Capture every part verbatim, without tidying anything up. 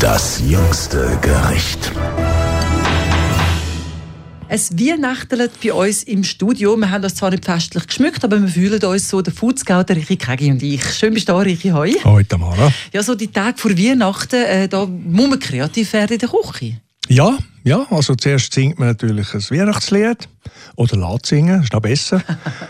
Das jüngste Gericht. Es weihnachtelt bei uns im Studio. Wir haben uns zwar nicht festlich geschmückt, aber wir fühlen uns so, der Foodscout, der Richi Kägi und ich. Schön bist du da, Richi, hoi. Hoi, Tamara. Ja, so die Tage vor Weihnachten, äh, da muss man kreativ werden in der Küche. Ja, ja, also zuerst singt man natürlich ein Weihnachtslied. Oder lässt singen, ist noch besser.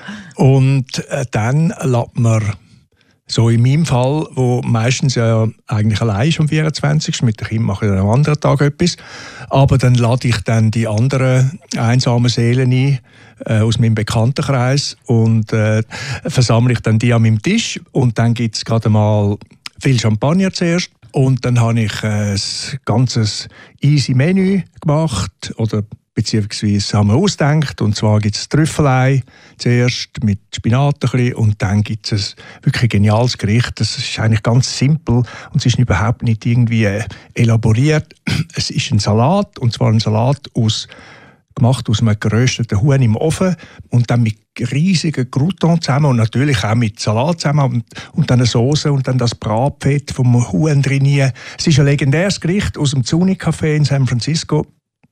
Und äh, dann lässt man, so in meinem Fall, wo meistens ja eigentlich allein ist am vierundzwanzigsten Mit den Kindern mache ich dann am anderen Tag etwas. Aber dann lade ich dann die anderen einsamen Seelen ein, äh, aus meinem Bekanntenkreis, und äh, versammle ich dann die an meinem Tisch. Und dann gibt es gerade mal viel Champagner zuerst. Und dann habe ich ein ganzes easy Menü gemacht, oder beziehungsweise haben wir ausgedacht. Und zwar gibt es Trüffelei zuerst mit Spinat ein bisschen, und dann gibt es ein wirklich geniales Gericht. Das ist eigentlich ganz simpel und es ist überhaupt nicht irgendwie elaboriert. Es ist ein Salat, und zwar ein Salat aus, gemacht aus einem gerösteten Huhn im Ofen und dann mit riesigen Croutons zusammen und natürlich auch mit Salat zusammen und, und dann eine Soße und dann das Bratfett vom Huhn drin. Es ist ein legendäres Gericht aus dem Zuni Café in San Francisco,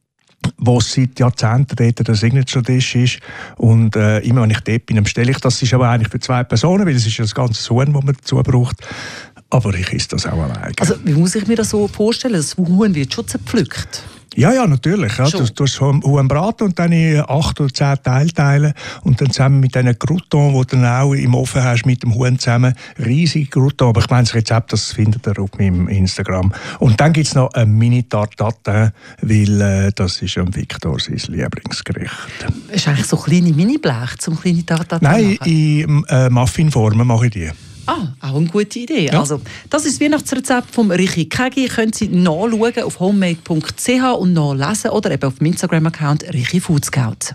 wo seit Jahrzehnten dort der Signature-Dish ist. Und äh, immer wenn ich dort bin, bestelle ich das. Das ist aber eigentlich für zwei Personen, weil es ist ja das ganze Huhn, das man dazu braucht. Aber ich esse das auch alleine. Also wie muss ich mir das so vorstellen? Das Huhn wird schon zerpflückt? Ja, ja, natürlich. Ja. Du, du hast Huhn braten und dann in acht oder zehn Teile teilen und dann zusammen mit diesen Croutons, die du dann auch im Ofen hast, mit dem Huhn zusammen. Riesige Croutons. Aber ich meine, das Rezept, das findet ihr auf meinem Instagram. Und dann gibt es noch eine Mini-Tarte Tatin, weil äh, das ist am Victor sein Lieblingsgericht. Ist eigentlich so kleine Mini-Blech zum kleine Tarte Tatin Nein, machen? in äh, Muffinformen mache ich die. Ah, auch eine gute Idee. Ja. Also, das ist das Weihnachtsrezept von Richi Kägi. Können Sie nachschauen auf homemade punkt c h und nachlesen oder eben auf dem Instagram-Account Richi Foodscout.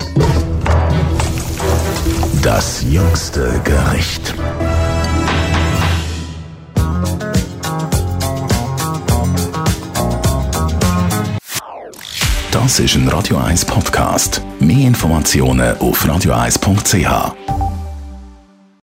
Das jüngste Gericht. Das ist ein Radio eins Podcast. Mehr Informationen auf radio eins punkt c h.